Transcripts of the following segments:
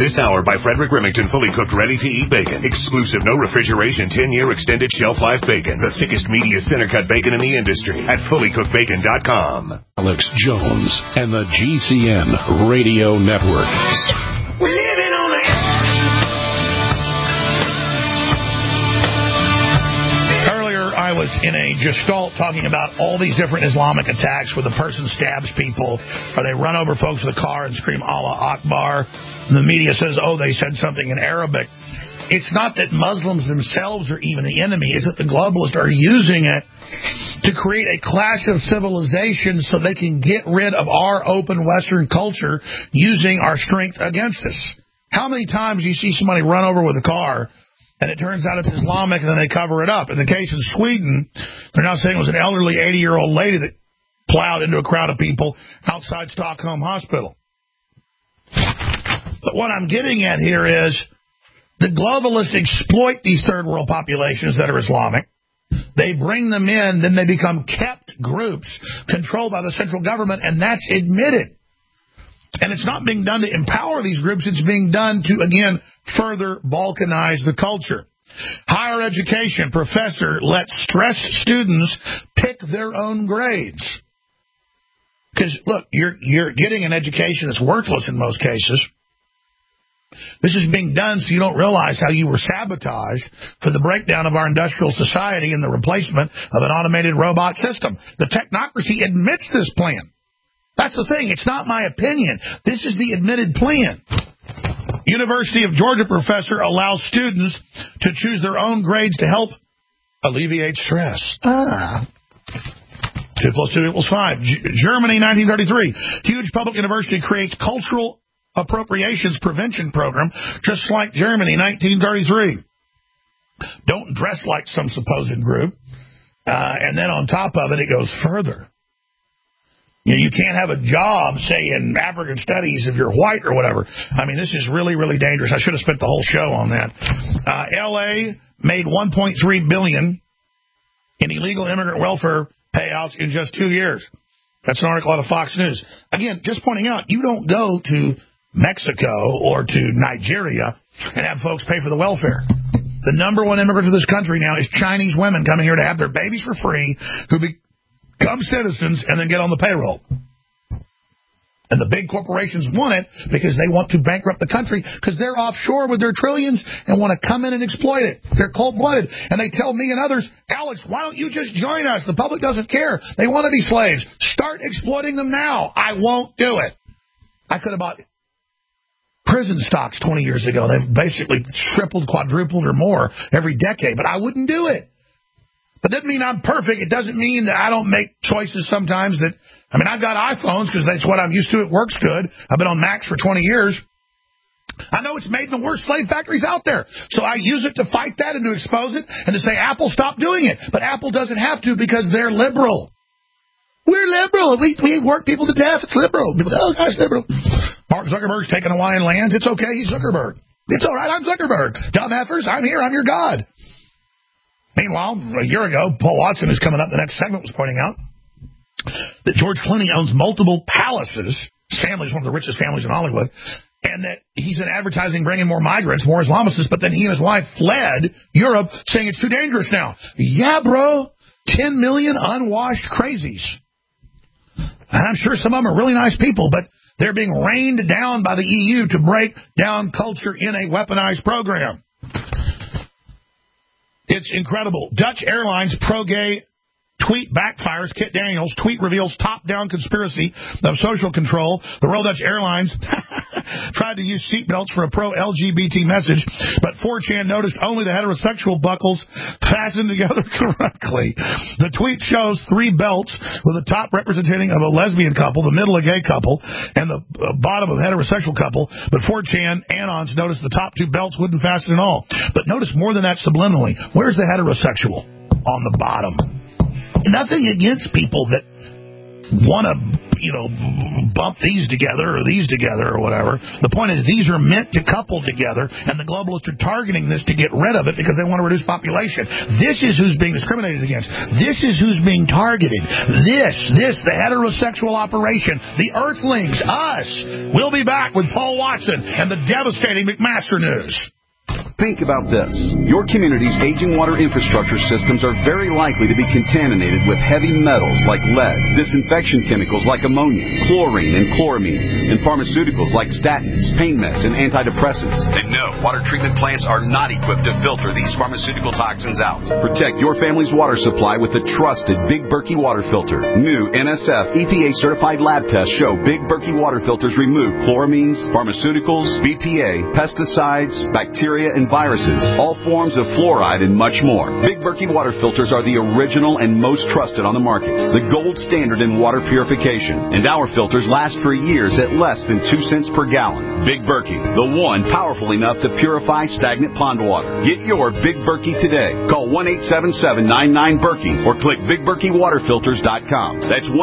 This hour by Frederick Remington, fully cooked, ready-to-eat bacon. Exclusive, no refrigeration, 10-year extended shelf life bacon. The thickest, meatiest center-cut bacon in the industry at fullycookedbacon.com. Alex Jones and the GCN Radio Network. We're living on the edge. I was in a gestalt talking about all these different Islamic attacks where the person stabs people or they run over folks with a car and scream Allah Akbar. And the media says, oh, they said something in Arabic. It's not that Muslims themselves are even the enemy. It's that the globalists are using it to create a clash of civilizations so they can get rid of our open Western culture using our strength against us. How many times do you see somebody run over with a car and it turns out it's Islamic, and then they cover it up? In the case in Sweden, they're now saying it was an elderly 80-year-old lady that plowed into a crowd of people outside Stockholm Hospital. But what I'm getting at here is the globalists exploit these third-world populations that are Islamic. They bring them in, then they become kept groups controlled by the central government, and that's admitted. And it's not being done to empower these groups. It's being done to, again, further balkanize the culture. Higher education professor lets stressed students pick their own grades. Because, look, you're getting an education that's worthless in most cases. This is being done so you don't realize how you were sabotaged for the breakdown of our industrial society and the replacement of an automated robot system. The technocracy admits this plan. That's the thing. It's not my opinion. This is the admitted plan. University of Georgia professor allows students to choose their own grades to help alleviate stress. 2 + 2 = 5. Germany, 1933. Huge public university creates cultural appropriations prevention program, just like Germany, 1933. Don't dress like some supposed group. And then on top of it, it goes further. You can't have a job, say, in African studies if you're white or whatever. I mean, this is really, really dangerous. I should have spent the whole show on that. L.A. made $1.3 billion in illegal immigrant welfare payouts in just 2 years. That's an article out of Fox News. Again, just pointing out, you don't go to Mexico or to Nigeria and have folks pay for the welfare. The number one immigrant to this country now is Chinese women coming here to have their babies for free who become citizens and then get on the payroll. And the big corporations want it because they want to bankrupt the country because they're offshore with their trillions and want to come in and exploit it. They're cold-blooded. And they tell me and others, Alex, why don't you just join us? The public doesn't care. They want to be slaves. Start exploiting them now. I won't do it. I could have bought prison stocks 20 years ago. They've basically tripled, quadrupled, or more every decade. But I wouldn't do it. That doesn't mean I'm perfect. It doesn't mean that I don't make choices sometimes that, I mean, I've got iPhones because that's what I'm used to. It works good. I've been on Macs for 20 years. I know it's made in the worst slave factories out there. So I use it to fight that and to expose it and to say, Apple, stop doing it. But Apple doesn't have to because they're liberal. We're liberal. We work people to death. It's liberal. People, oh, gosh, liberal. Mark Zuckerberg's taking Hawaiian lands. It's okay. He's Zuckerberg. It's all right. I'm Zuckerberg. Dumb effers. I'm here. I'm your God. Meanwhile, a year ago, Paul Watson, who's coming up in the next segment, was pointing out that George Clooney owns multiple palaces. His family is one of the richest families in Hollywood. And that he's in advertising bringing more migrants, more Islamists. But then he and his wife fled Europe saying it's too dangerous now. Yeah, bro. 10 million unwashed crazies. And I'm sure some of them are really nice people, but they're being rained down by the EU to break down culture in a weaponized program. It's incredible. Dutch Airlines pro-gay tweet backfires. Kit Daniels tweet reveals top-down conspiracy of social control. The Royal Dutch Airlines tried to use seatbelts for a pro-LGBT message, but 4chan noticed only the heterosexual buckles fastened together correctly. The tweet shows 3 belts with the top representing of a lesbian couple, the middle a gay couple, and the bottom of a heterosexual couple, but 4chan Anons noticed the top 2 belts wouldn't fasten at all. But notice more than that subliminally. Where's the heterosexual? On the bottom. Nothing against people that want to, bump these together or whatever. The point is these are meant to couple together, and the globalists are targeting this to get rid of it because they want to reduce population. This is who's being discriminated against. This is who's being targeted. The heterosexual operation, the Earthlings, us. We'll be back with Paul Watson and the devastating McMaster news. Think about this. Your community's aging water infrastructure systems are very likely to be contaminated with heavy metals like lead, disinfection chemicals like ammonia, chlorine and chloramines, and pharmaceuticals like statins, pain meds, and antidepressants. And no, water treatment plants are not equipped to filter these pharmaceutical toxins out. Protect your family's water supply with the trusted Big Berkey water filter. New NSF EPA-certified lab tests show Big Berkey water filters remove chloramines, pharmaceuticals, BPA, pesticides, bacteria, and viruses, all forms of fluoride, and much more. Big Berkey water filters are the original and most trusted on the market, the gold standard in water purification. And our filters last for years at less than 2 cents per gallon. Big Berkey, the one powerful enough to purify stagnant pond water. Get your Big Berkey today. Call 1-877-99-BERKEY or click BigBerkeyWaterFilters.com. That's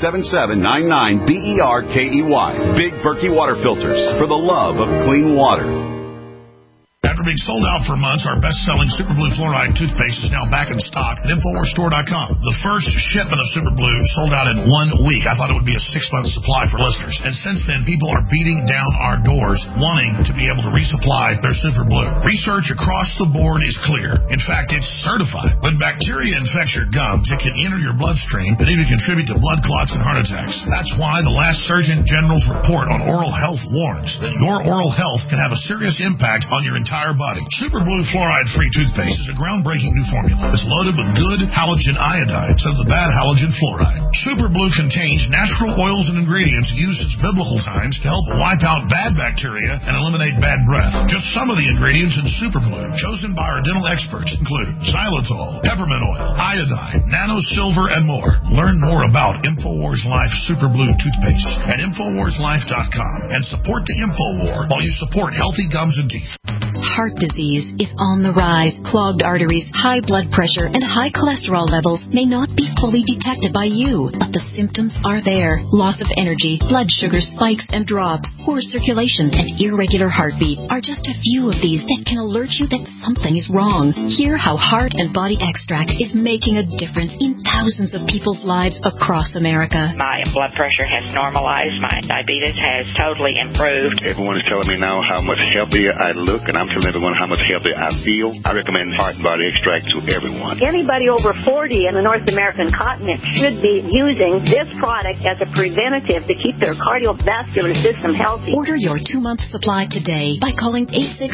1-877-99-BERKEY. Big Berkey Water Filters, for the love of clean water. After being sold out for months, our best-selling Super Blue Fluoride toothpaste is now back in stock at InfoWarsStore.com. The first shipment of Super Blue sold out in 1 week. I thought it would be a 6-month supply for listeners. And since then, people are beating down our doors wanting to be able to resupply their Super Blue. Research across the board is clear. In fact, it's certified. When bacteria infects your gums, it can enter your bloodstream and even contribute to blood clots and heart attacks. That's why the last Surgeon General's report on oral health warns that your oral health can have a serious impact on your entire body. Super Blue Fluoride-free toothpaste is a groundbreaking new formula. It's loaded with good halogen iodide instead of the bad halogen fluoride. Super Blue contains natural oils and ingredients used since biblical times to help wipe out bad bacteria and eliminate bad breath. Just some of the ingredients in Super Blue, chosen by our dental experts, include xylitol, peppermint oil, iodine, nano silver, and more. Learn more about InfoWars Life Super Blue toothpaste at InfoWarsLife.com and support the InfoWar while you support healthy gums and teeth. Heart disease is on the rise. Clogged arteries, high blood pressure, and high cholesterol levels may not be fully detected by you, but the symptoms are there. Loss of energy, blood sugar spikes and drops, poor circulation, and irregular heartbeat are just a few of these that can alert you that something is wrong. Hear how Heart and Body Extract is making a difference in thousands of people's lives across America. My blood pressure has normalized. My diabetes has totally improved. Everyone is telling me now how much healthier I look, and I'm telling everyone how much healthier I feel. I recommend Heart and Body Extract to everyone. Anybody over 40 in the North American continent should be using this product as a preventative to keep their cardiovascular system healthy. Order your 2-month supply today by calling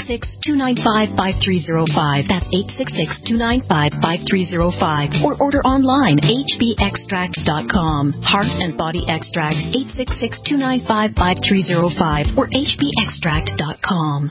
866-295-5305. That's 866-295-5305. Or order online, hbextract.com. Heart and Body Extract, 866-295-5305 or hbextract.com.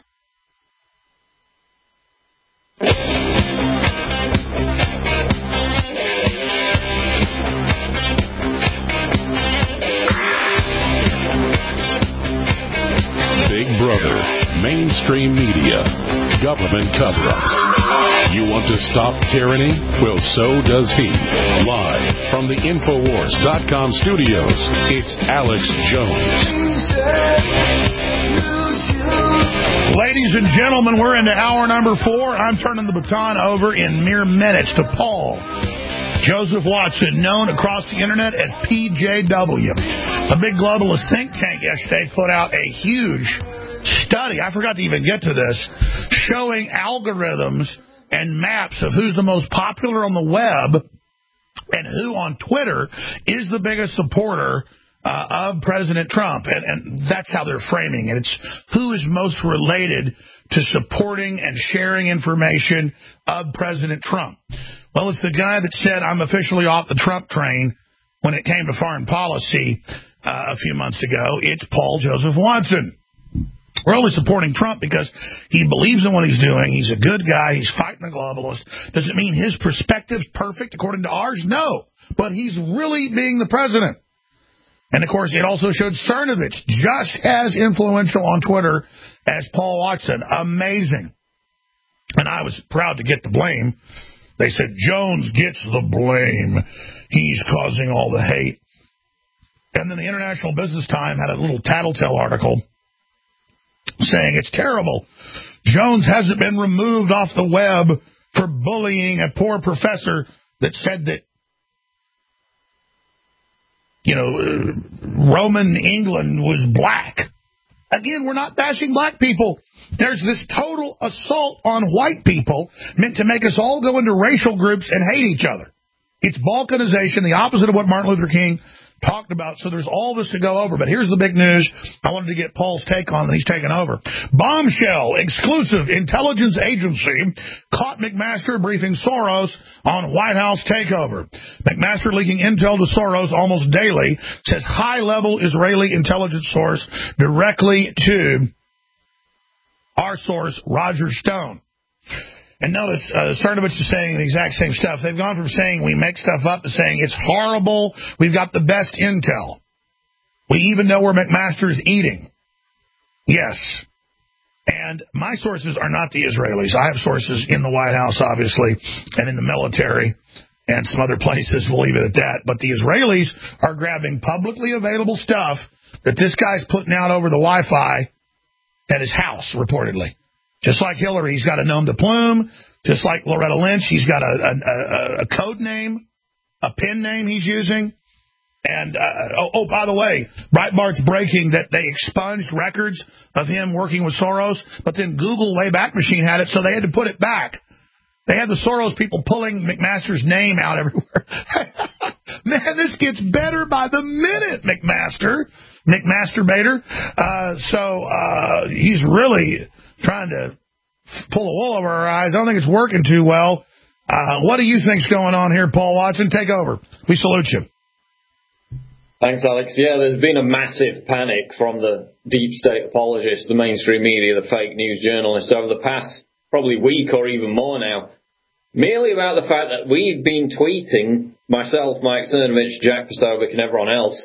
Big Brother, mainstream media, government cover-ups. You want to stop tyranny? Well, so does he. Live from the Infowars.com studios, it's Alex Jones. Ladies and gentlemen, we're into hour number 4. I'm turning the baton over in mere minutes to Paul Joseph Watson, known across the internet as PJW. A big globalist think tank yesterday put out a huge study, I forgot to even get to this, showing algorithms and maps of who's the most popular on the web and who on Twitter is the biggest supporter of President Trump. And that's how they're framing it. It's who is most related to supporting and sharing information of President Trump. Well, it's the guy that said, I'm officially off the Trump train when it came to foreign policy a few months ago. It's Paul Joseph Watson. We're only supporting Trump because he believes in what he's doing. He's a good guy. He's fighting the globalists. Does it mean his perspective's perfect according to ours? No. But he's really being the president. And, of course, it also showed Cernovich just as influential on Twitter as Paul Watson. Amazing. And I was proud to get the blame. They said Jones gets the blame. He's causing all the hate. And then the International Business Time had a little tattletale article saying it's terrible. Jones hasn't been removed off the web for bullying a poor professor that said that, Roman England was black. Again, we're not bashing black people. There's this total assault on white people meant to make us all go into racial groups and hate each other. It's balkanization, the opposite of what Martin Luther King talked about. So there's all this to go over. But here's the big news I wanted to get Paul's take on, and he's taken over. Bombshell, exclusive intelligence agency caught McMaster briefing Soros on White House takeover. McMaster leaking intel to Soros almost daily, says high-level Israeli intelligence source directly to our source, Roger Stone. And notice, Cernovich is saying the exact same stuff. They've gone from saying we make stuff up to saying it's horrible, we've got the best intel. We even know where McMaster's eating. Yes. And my sources are not the Israelis. I have sources in the White House, obviously, and in the military, and some other places. We'll leave it at that. But the Israelis are grabbing publicly available stuff that this guy's putting out over the Wi-Fi at his house, reportedly. Just like Hillary, he's got a nom de plume. Just like Loretta Lynch, he's got a code name, a pen name he's using. And, by the way, Breitbart's breaking that they expunged records of him working with Soros, but then Google Wayback Machine had it, so they had to put it back. They had the Soros people pulling McMaster's name out everywhere. Man, this gets better by the minute, McMasterbator. So he's really trying to pull the wool over our eyes. I don't think it's working too well. What do you think's going on here, Paul Watson? Take over. We salute you. Thanks, Alex. Yeah, there's been a massive panic from the deep state apologists, the mainstream media, the fake news journalists over the past probably week or even more now, merely about the fact that we've been tweeting, myself, Mike Cernovich, Jack Posobiec, and everyone else,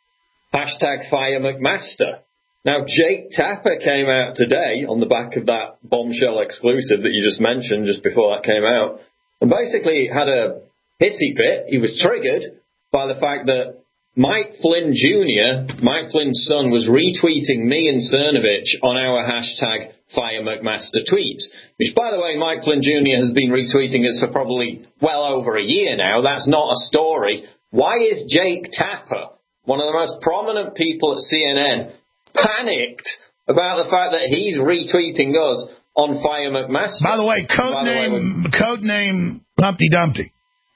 #FireMcMaster. Now, Jake Tapper came out today on the back of that bombshell exclusive that you just mentioned just before that came out, and basically had a hissy fit. He was triggered by the fact that Mike Flynn Jr., Mike Flynn's son, was retweeting me and Cernovich on our #FireMcMaster tweets, which, by the way, Mike Flynn Jr. has been retweeting us for probably well over a year now. That's not a story. Why is Jake Tapper, one of the most prominent people at CNN, panicked about the fact that he's retweeting us on Fire McMaster? By the way, code name Humpty Dumpty.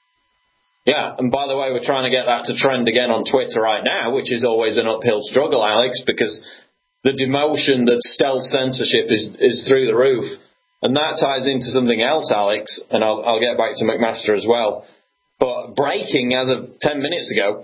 Yeah, and by the way, we're trying to get that to trend again on Twitter right now, which is always an uphill struggle, Alex, because the demotion, the stealth censorship is through the roof. And that ties into something else, Alex, and I'll get back to McMaster as well. But breaking as of 10 minutes ago,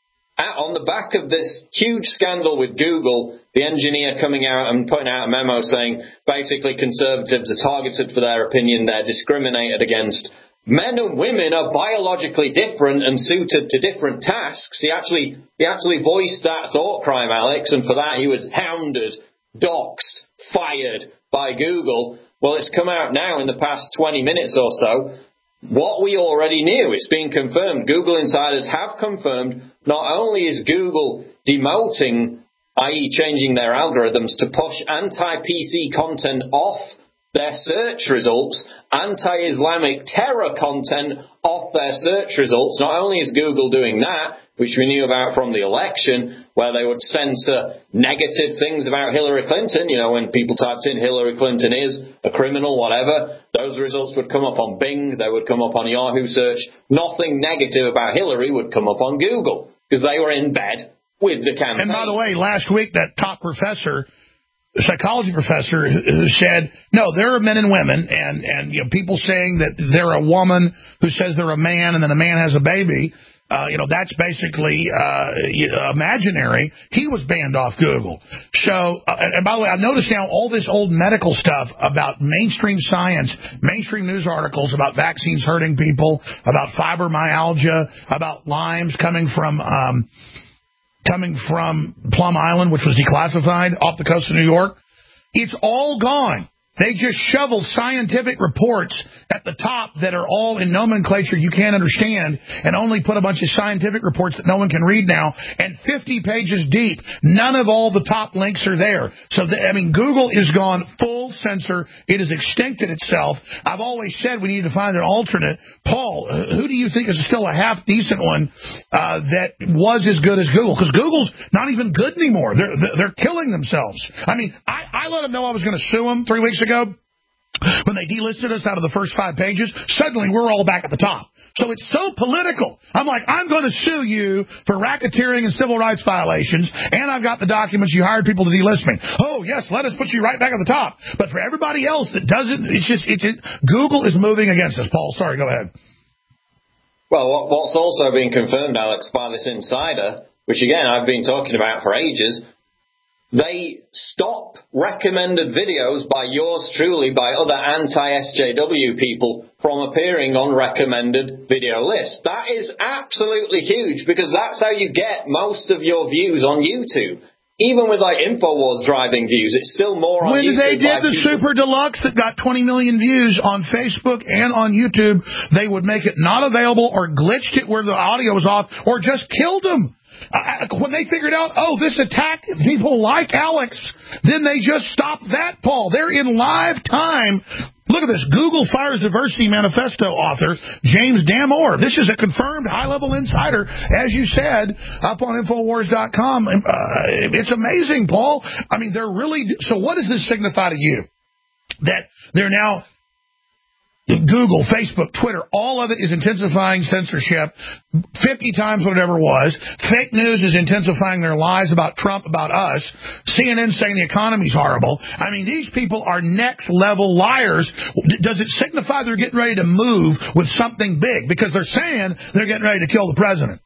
on the back of this huge scandal with Google, the engineer coming out and putting out a memo saying basically conservatives are targeted for their opinion, they're discriminated against. Men and women are biologically different and suited to different tasks. He actually voiced that thought crime, Alex, and for that he was hounded, doxxed, fired by Google. Well, it's come out now in the past 20 minutes or so. What we already knew, it's been confirmed. Google insiders have confirmed not only is Google demoting, i.e. changing their algorithms to push anti-PC content off their search results, anti-Islamic terror content off their search results. Not only is Google doing that, which we knew about from the election, where they would censor negative things about Hillary Clinton. You know, when people typed in Hillary Clinton is a criminal, whatever, those results would come up on Bing, they would come up on Yahoo search. Nothing negative about Hillary would come up on Google, because they were in bed with the campaign. And by the way, last week, that top professor, psychology professor, who said, no, there are men and women, and you know, people saying that they're a woman who says they're a man and then a man has a baby, that's basically imaginary. He was banned off Google. So, and by the way, I've noticed now all this old medical stuff about mainstream science, mainstream news articles about vaccines hurting people, about fibromyalgia, about Lyme's coming from Plum Island, which was declassified off the coast of New York. It's all gone. They just shoveled scientific reports at the top that are all in nomenclature you can't understand and only put a bunch of scientific reports that no one can read now, and 50 pages deep. None of all the top links are there. So, Google is gone full censor. It has extincted itself. I've always said we need to find an alternate. Paul, who do you think is still a half-decent one that was as good as Google? Because Google's not even good anymore. They're killing themselves. I let them know I was going to sue them 3 weeks ago. When they delisted us out of the first 5 pages, suddenly we're all back at the top. So it's so political. I'm like, I'm going to sue you for racketeering and civil rights violations, and I've got the documents. You hired people to delist me. Oh, yes, let us put you right back at the top. But for everybody else that doesn't, Google is moving against us. Paul, sorry, go ahead. Well, what's also being confirmed, Alex, by this insider, which, again, I've been talking about for ages, they stop recommended videos by yours truly, by other anti-SJW people, from appearing on recommended video lists. That is absolutely huge, because that's how you get most of your views on YouTube. Even with InfoWars driving views, it's still more on YouTube. When they did the Super Deluxe that got 20 million views on Facebook and on YouTube, they would make it not available or glitched it where the audio was off or just killed them. When they figured out, this attack people like Alex, then they just stopped that, Paul. They're in live time. Look at this. Google fires Diversity Manifesto author James Damore. This is a confirmed high-level insider, as you said, up on Infowars.com. It's amazing, Paul. They're really... So what does this signify to you? That they're now... Google, Facebook, Twitter, all of it is intensifying censorship 50 times what it ever was. Fake news is intensifying their lies about Trump, about us. CNN saying the economy's horrible. These people are next-level liars. Does it signify they're getting ready to move with something big? Because they're saying they're getting ready to kill the president.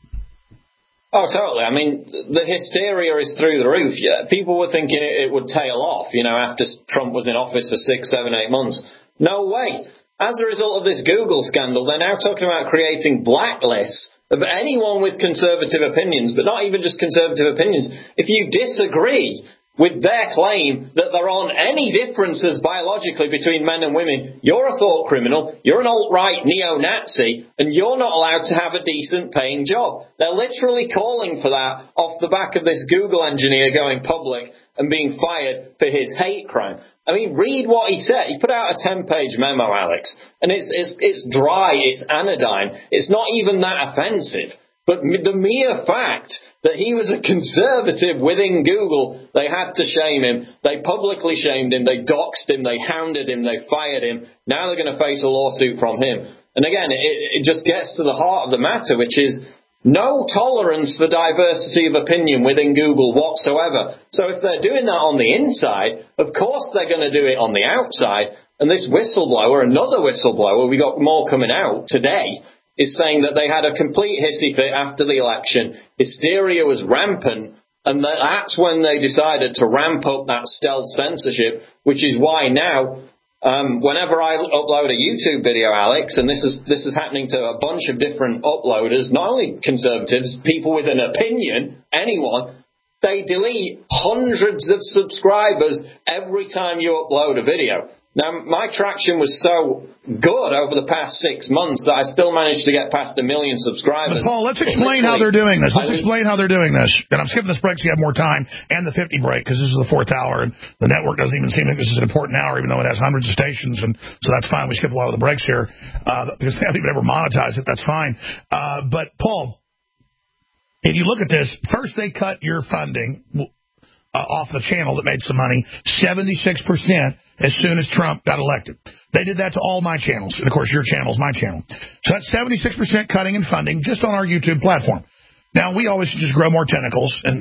Oh, totally. The hysteria is through the roof. Yeah, people were thinking it would tail off, after Trump was in office for 6, 7, 8 months. No way. As a result of this Google scandal, they're now talking about creating blacklists of anyone with conservative opinions, but not even just conservative opinions. If you disagree with their claim that there aren't any differences biologically between men and women, you're a thought criminal, you're an alt-right neo-Nazi, and you're not allowed to have a decent paying job. They're literally calling for that off the back of this Google engineer going public and being fired for his hate crime. Read what he said. He put out a 10-page memo, Alex, and it's dry, it's anodyne. It's not even that offensive. But the mere fact that he was a conservative within Google, they had to shame him. They publicly shamed him. They doxed him. They hounded him. They fired him. Now they're going to face a lawsuit from him. And again, it just gets to the heart of the matter, which is no tolerance for diversity of opinion within Google whatsoever. So if they're doing that on the inside, of course they're going to do it on the outside. And this whistleblower, another whistleblower, we got more coming out today, is saying that they had a complete hissy fit after the election. Hysteria was rampant. And that's when they decided to ramp up that stealth censorship, which is why now... whenever I upload a YouTube video, Alex, and this is happening to a bunch of different uploaders, not only conservatives, people with an opinion, anyone, they delete hundreds of subscribers every time you upload a video. Now, my traction was so good over the past 6 months that I still managed to get past 1 million subscribers. But Paul, let's explain how they're doing this. Let's explain how they're doing this. And I'm skipping this break so you have more time, and the 50 break, because this is the 4th hour, and the network doesn't even seem like this is an important hour, even though it has hundreds of stations, and so that's fine. We skip a lot of the breaks here, because they haven't even ever monetized it. That's fine. But, Paul, if you look at this, first they cut your funding off the channel that made some money, 76% as soon as Trump got elected. They did that to all my channels. And, of course, your channel is my channel. So that's 76% cutting in funding just on our YouTube platform. Now, we always just grow more tentacles and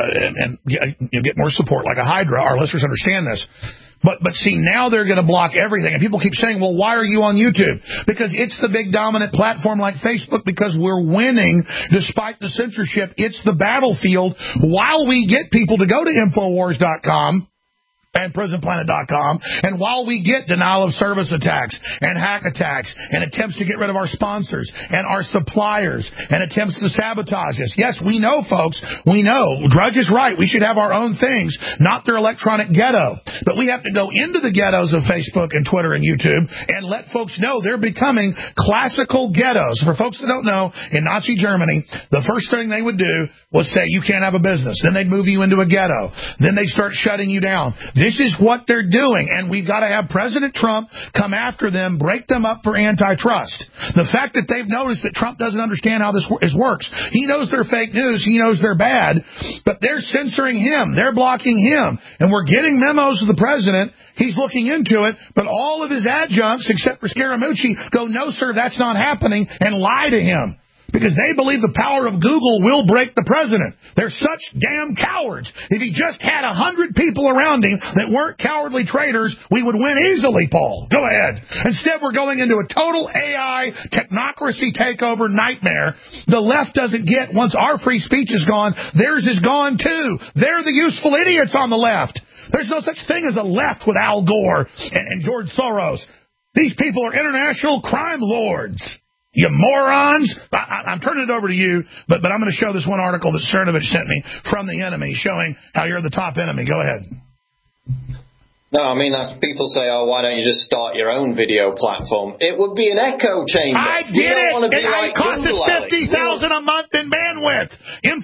get more support like a Hydra. Our listeners understand this. But see, now they're going to block everything. And people keep saying, well, why are you on YouTube? Because it's the big dominant platform like Facebook, because we're winning despite the censorship. It's the battlefield while we get people to go to Infowars.com and PrisonPlanet.com. And while we get denial of service attacks and hack attacks and attempts to get rid of our sponsors and our suppliers and attempts to sabotage us, yes, we know, folks, we know. Drudge is right. We should have our own things, not their electronic ghetto. But we have to go into the ghettos of Facebook and Twitter and YouTube and let folks know they're becoming classical ghettos. For folks that don't know, in Nazi Germany, the first thing they would do was say, you can't have a business. Then they'd move you into a ghetto. Then they'd start shutting you down. This is what they're doing, and we've got to have President Trump come after them, break them up for antitrust. The fact that they've noticed that Trump doesn't understand how this works. He knows they're fake news. He knows they're bad, but they're censoring him. They're blocking him, and we're getting memos of the president. He's looking into it, but all of his adjuncts, except for Scaramucci, go, no, sir, that's not happening, and lie to him. Because they believe the power of Google will break the president. They're such damn cowards. If he just had 100 people around him that weren't cowardly traitors, we would win easily, Paul. Go ahead. Instead, we're going into a total AI technocracy takeover nightmare. The left doesn't get, once our free speech is gone, theirs is gone too. They're the useful idiots on the left. There's no such thing as a left with Al Gore and George Soros. These people are international crime lords. You morons. I'm turning it over to you, but I'm going to show this one article that Cernovich sent me from the enemy showing how you're the top enemy. Go ahead. No, I mean, that's people say, oh, why don't you just start your own video platform? It would be an echo chamber. I did it. It costs us $50,000 a month in bandwidth.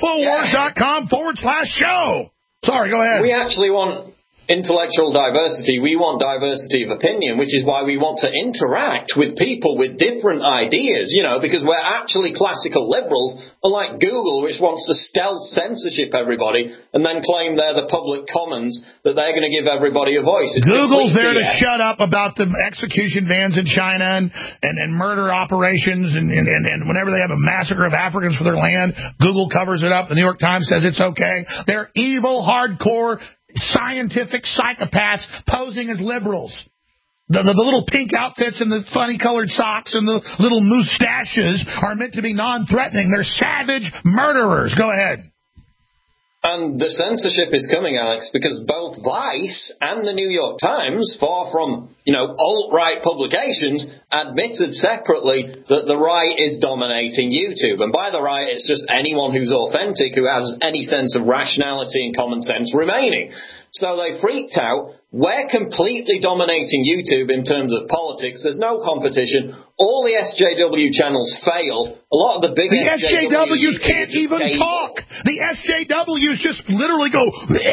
Infowars.com/show. Sorry, go ahead. We actually want intellectual diversity. We want diversity of opinion, which is why we want to interact with people with different ideas, because we're actually classical liberals, unlike Google, which wants to stealth censorship everybody and then claim they're the public commons, that they're going to give everybody a voice. It's Google's there to shut up about the execution vans in China and murder operations and whenever they have a massacre of Africans for their land, Google covers it up. The New York Times says it's okay. They're evil, hardcore, scientific psychopaths posing as liberals. The little pink outfits and the funny colored socks and the little moustaches are meant to be non-threatening. They're savage murderers. Go ahead. And the censorship is coming, Alex, because both Vice and the New York Times, far from, alt-right publications, admitted separately that the right is dominating YouTube. And by the right, it's just anyone who's authentic, who has any sense of rationality and common sense remaining. So they freaked out. We're completely dominating YouTube in terms of politics. There's no competition. All the SJW channels fail. A lot of the big SJWs can't even talk. The SJWs just literally go they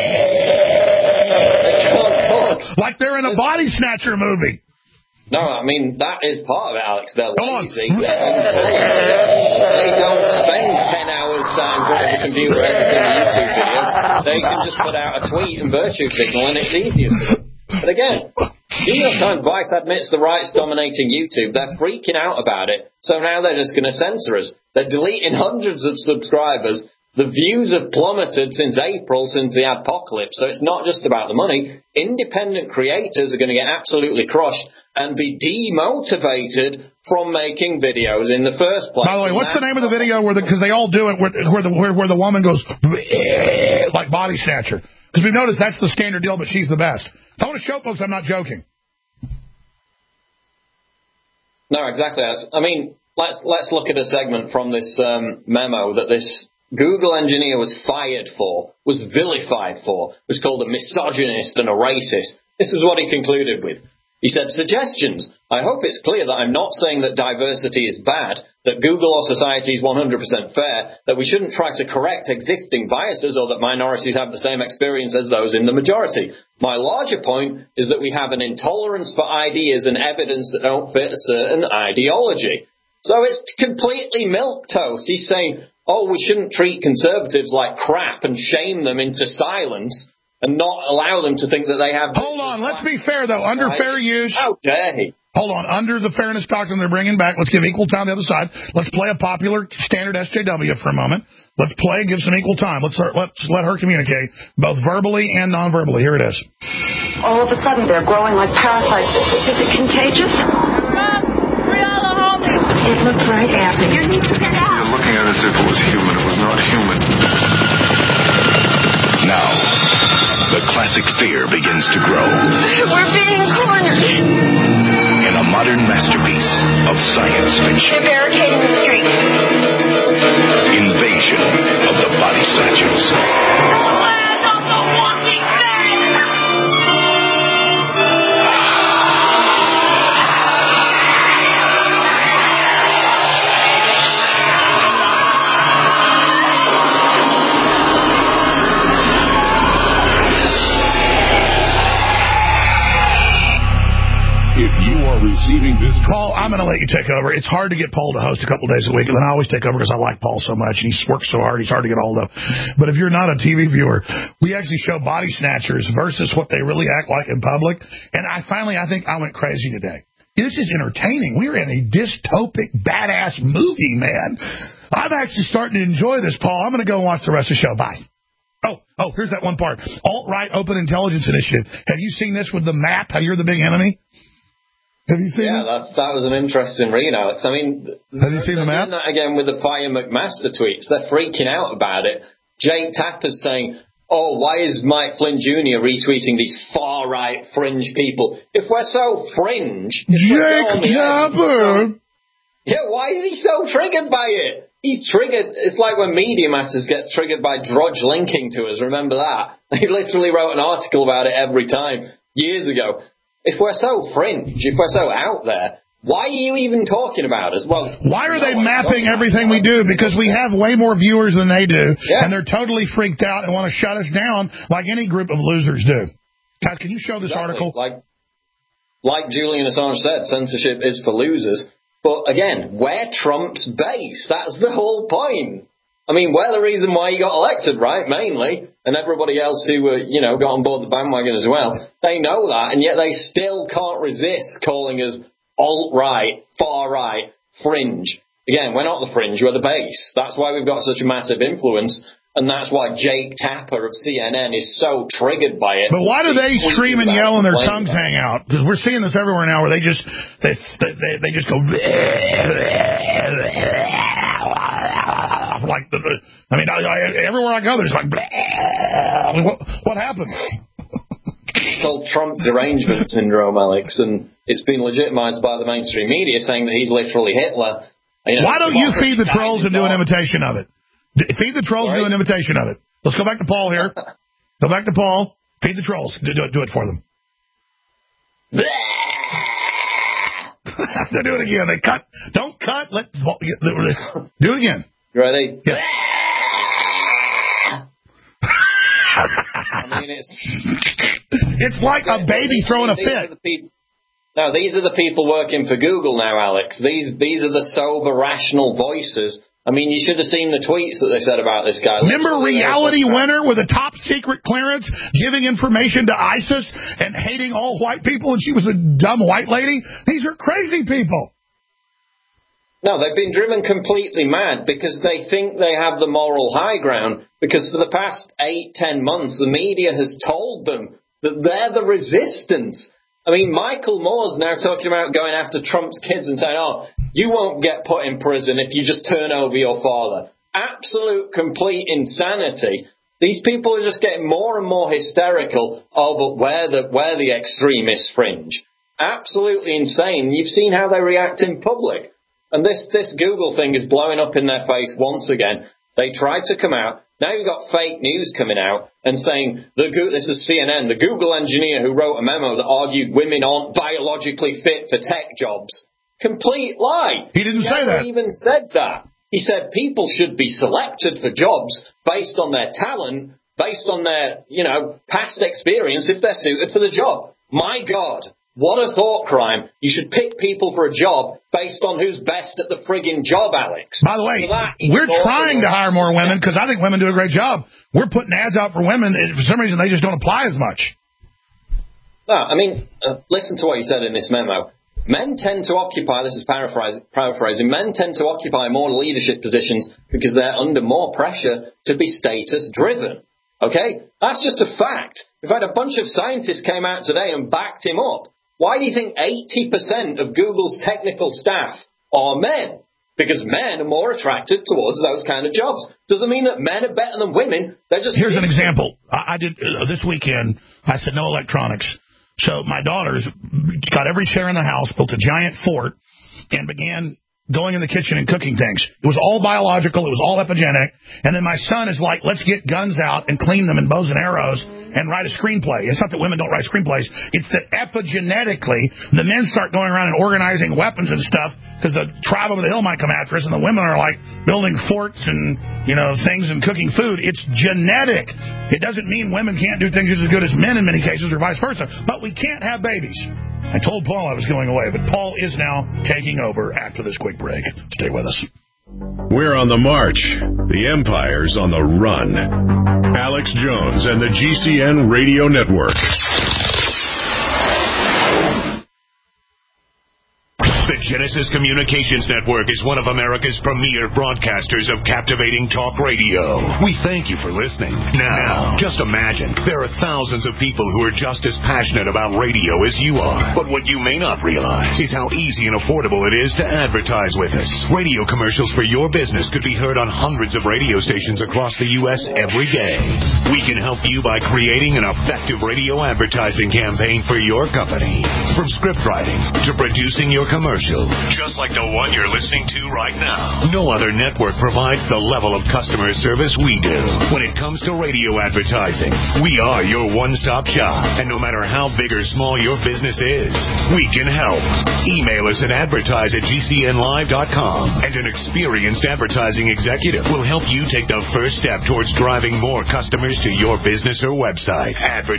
can't talk. Like they're in a body snatcher movie. No, I mean, that is part of it, Alex. They're lazy. They don't spend 10 hours sat in front of the computer editing a YouTube video. They can just put out a tweet and virtue signal, and it's easier for them. But again, New York Times Vice admits the right's dominating YouTube. They're freaking out about it, so now they're just going to censor us. They're deleting hundreds of subscribers. The views have plummeted since April, since the adpocalypse, so it's not just about the money. Independent creators are going to get absolutely crushed and be demotivated from making videos in the first place. By the way, what's the name of the video because they all do it where the woman goes like body snatcher? Because we've noticed that's the standard deal, but she's the best. So I want to show folks I'm not joking. No, exactly. I mean, let's look at a segment from this memo that this Google engineer was fired for, was vilified for, was called a misogynist and a racist. This is what he concluded with. He said, suggestions. I hope it's clear that I'm not saying that diversity is bad, that Google or society is 100% fair, that we shouldn't try to correct existing biases or that minorities have the same experience as those in the majority. My larger point is that we have an intolerance for ideas and evidence that don't fit a certain ideology. So it's completely milquetoast. He's saying, we shouldn't treat conservatives like crap and shame them into silence and not allow them to think that they have... Hold on, let's be fair, though. Under fair use... How dare he? Hold on. Under the fairness doctrine they're bringing back, let's give equal time to the other side. Let's play a popular standard SJW for a moment. Let's play, give some equal time. Let's let her communicate, both verbally and non-verbally. Here it is. All of a sudden, they're growing like parasites. Is it contagious? It looks right at me. You're looking at it as if it was human. It was not human. Now, the classic fear begins to grow. We're being cornered. In a modern masterpiece of science fiction. They're barricading the street. Invasion of the Body Snatchers. The land of the Walking Dead! If you are receiving this... Paul, I'm going to let you take over. It's hard to get Paul to host a couple days a week, and then I always take over because I like Paul so much, and he works so hard, he's hard to get a hold of. But if you're not a TV viewer, we actually show Body Snatchers versus what they really act like in public, and I think I went crazy today. This is entertaining. We're in a dystopic, badass movie, man. I'm actually starting to enjoy this, Paul. I'm going to go and watch the rest of the show. Bye. Oh, here's that one part. Alt-right Open Intelligence Initiative. Have you seen this with the map, how you're the big enemy? Have you seen it? Yeah, that was an interesting read, Alex. I mean, have you seen the map? That again with the Fire McMaster tweets. They're freaking out about it. Jake Tapper's saying, oh, why is Mike Flynn Jr. retweeting these far-right fringe people? If we're so fringe... Jake Tapper! Yeah, why is he so triggered by it? He's triggered. It's like when Media Matters gets triggered by Drudge linking to us. Remember that? He literally wrote an article about it every time, years ago. If we're so fringe, if we're so out there, why are you even talking about us? Well, why are they mapping everything we do? Because we have way more viewers than they do, and they're totally freaked out and want to shut us down like any group of losers do. Guys, can you show this article? Like Julian Assange said, censorship is for losers. But again, we're Trump's base. That's the whole point. I mean, we're the reason why he got elected, right, mainly, and everybody else who, got on board the bandwagon as well. They know that, and yet they still can't resist calling us alt-right, far-right, fringe. Again, we're not the fringe, we're the base. That's why we've got such a massive influence, and that's why Jake Tapper of CNN is so triggered by it. But why do they scream and yell and their tongues hang out? Because we're seeing this everywhere now where they just go... Like, everywhere I go, there's like... What happened? It's called Trump derangement syndrome, Alex, and it's been legitimized by the mainstream media saying that he's literally Hitler. Why don't you feed the trolls and do an imitation of it? Feed the trolls and do an imitation of it. Let's go back to Paul here. Go back to Paul. Feed the trolls. Do it for them. Do it again. They cut. Don't cut. Do it again. You ready? Yeah. I mean, it's like a baby throwing a fit. No, these are the people working for Google now, Alex. These are the sober, rational voices. I mean, you should have seen the tweets that they said about this guy. Remember Reality Winner with a top secret clearance giving information to ISIS and hating all white people, and she was a dumb white lady? These are crazy people. No, they've been driven completely mad because they think they have the moral high ground, because for the past 8-10 months, the media has told them that they're the resistance. I mean, Michael Moore's now talking about going after Trump's kids and saying, oh, you won't get put in prison if you just turn over your father. Absolute, complete insanity. These people are just getting more and more hysterical. Oh, but we're the extremist fringe. Absolutely insane. You've seen how they react in public. And this Google thing is blowing up in their face once again. They tried to come out. Now you've got fake news coming out and saying, this is CNN, the Google engineer who wrote a memo that argued women aren't biologically fit for tech jobs. Complete lie. He didn't say that. He never even said that. He said people should be selected for jobs based on their talent, based on their, past experience if they're suited for the job. My God. What a thought crime. You should pick people for a job based on who's best at the friggin' job, Alex. By the way, we're trying to hire more women because I think women do a great job. We're putting ads out for women. For some reason, they just don't apply as much. No, I mean, listen to what he said in this memo. Men tend to occupy, this is paraphrasing, men tend to occupy more leadership positions because they're under more pressure to be status-driven. Okay? That's just a fact. We've had a bunch of scientists came out today and backed him up. Why do you think 80% of Google's technical staff are men? because men are more attracted towards those kind of jobs. Doesn't mean that men are better than women. They're just... Here's an example. I did this weekend. I said no electronics. So my daughters got every chair in the house, built a giant fort, and began going in the kitchen and cooking things. It was all biological. It was all epigenetic. And then my son is like, let's get guns out and clean them in bows and arrows and write a screenplay. It's not that women don't write screenplays. It's that epigenetically, the men start going around and organizing weapons and stuff because the tribe over the hill might come after us, and the women are like building forts and, things and cooking food. It's genetic. It doesn't mean women can't do things just as good as men in many cases or vice versa. But we can't have babies. I told Paul I was going away, but Paul is now taking over after this quick break. Stay with us. We're on the march. The Empire's on the run. Alex Jones and the GCN Radio Network. The Genesis Communications Network is one of America's premier broadcasters of captivating talk radio. We thank you for listening. Now, just imagine, there are thousands of people who are just as passionate about radio as you are. But what you may not realize is how easy and affordable it is to advertise with us. Radio commercials for your business could be heard on hundreds of radio stations across the U.S. every day. We can help you by creating an effective radio advertising campaign for your company. From script writing to producing your commercial, just like the one you're listening to right now. No other network provides the level of customer service we do. When it comes to radio advertising, we are your one-stop shop. And no matter how big or small your business is, we can help. Email us at advertise@gcnlive.com, and an experienced advertising executive will help you take the first step towards driving more customers to your business or website.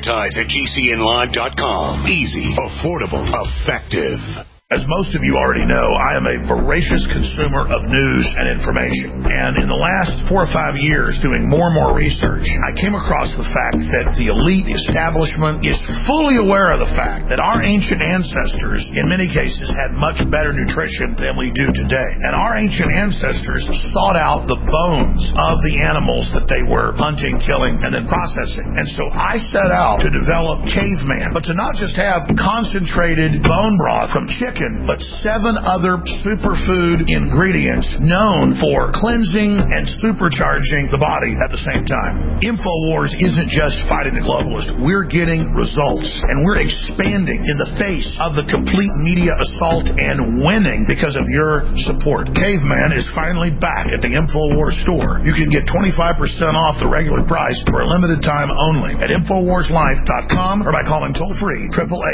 Advertise@gcnlive.com. Easy, affordable, effective. As most of you already know, I am a voracious consumer of news and information. And in the last 4 or 5 years, doing more and more research, I came across the fact that the elite establishment is fully aware of the fact that our ancient ancestors, in many cases, had much better nutrition than we do today. And our ancient ancestors sought out the bones of the animals that they were hunting, killing, and then processing. And so I set out to develop Caveman, but to not just have concentrated bone broth from chicken, but 7 other superfood ingredients known for cleansing and supercharging the body at the same time. InfoWars isn't just fighting the globalists. We're getting results, and we're expanding in the face of the complete media assault and winning because of your support. Caveman is finally back at the InfoWars store. You can get 25% off the regular price for a limited time only at InfoWarsLife.com or by calling toll-free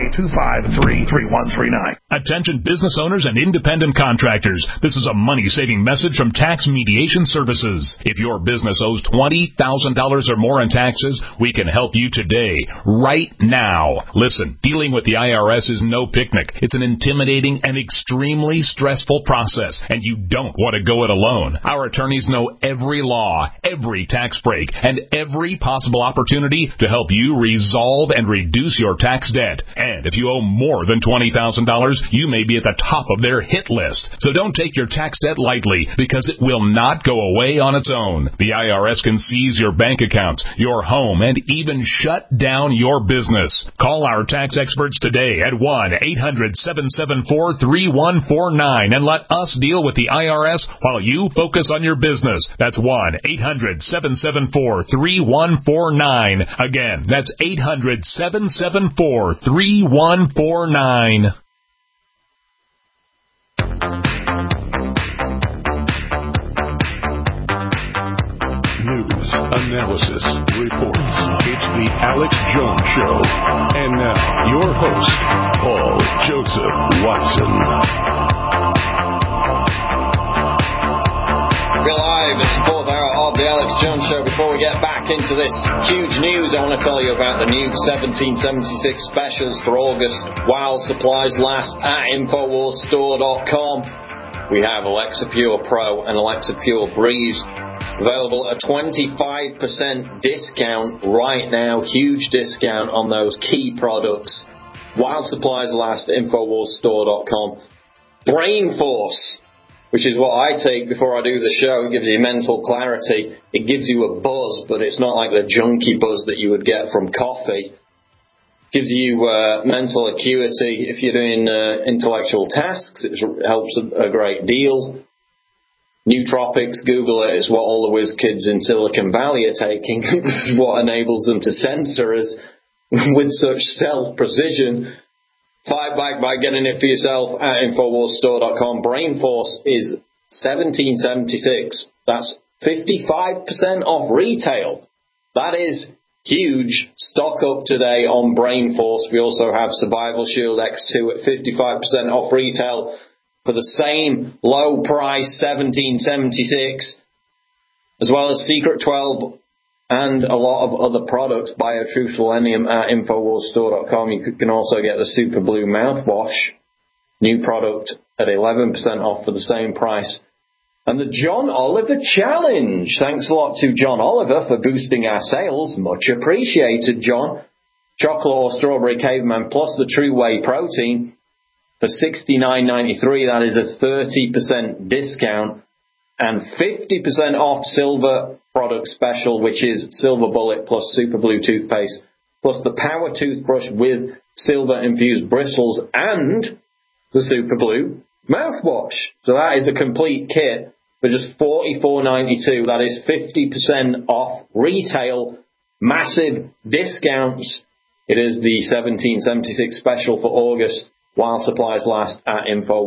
888-253-3139. Attention business owners and independent contractors. This is a money-saving message from Tax Mediation Services. If your business owes $20,000 or more in taxes, we can help you today, right now. Listen, dealing with the IRS is no picnic. It's an intimidating and extremely stressful process, and you don't want to go it alone. Our attorneys know every law, every tax break, and every possible opportunity to help you resolve and reduce your tax debt. And if you owe more than $20,000, you may be at the top of their hit list. So don't take your tax debt lightly, because it will not go away on its own. The IRS can seize your bank accounts, your home, and even shut down your business. Call our tax experts today at 1-800-774-3149 and let us deal with the IRS while you focus on your business. That's 1-800-774-3149. Again, that's 800-774-3149. News, analysis, reports. It's the Alex Jones Show. And now, your host, Paul Joseph Watson. We're live. It's the 4th hour of the Alex Jones Show. Before we get back into this huge news, I want to tell you about the new 1776 specials for August while supplies last at InfoWarsStore.com. We have Alexa Pure Pro and Alexa Pure Breeze available at a 25% discount right now. Huge discount on those key products while supplies last at InfoWarsStore.com. Brain Force, which is what I take before I do the show. It gives you mental clarity. It gives you a buzz, but it's not like the junky buzz that you would get from coffee. Gives you mental acuity if you're doing intellectual tasks. It helps a great deal. Nootropics, Google it. It's what all the whiz kids in Silicon Valley are taking. This is what enables them to censor us with such self-precision. Fight back by getting it for yourself at InfoWarsStore.com. Brainforce is $17.76. That's 55% off retail. That is huge. Stock up today on Brainforce. We also have Survival Shield X2 at 55% off retail for the same low price, $17.76, as well as Secret 12 and a lot of other products. BioTruth Selenium at InfoWarsStore.com. You can also get the Super Blue mouthwash, new product at 11% off for the same price. And the John Oliver Challenge. Thanks a lot to John Oliver for boosting our sales. Much appreciated, John. Chocolate or Strawberry Caveman plus the True Whey Protein for $69.93. That is a 30% discount. And 50% off Silver product special, which is Silver Bullet plus Super Blue toothpaste, plus the Power Toothbrush with Silver infused bristles and the Super Blue mouthwash. So that is a complete kit for just $44.92. That is 50% off retail. Massive discounts. It is the $17.76 special for August while supplies last at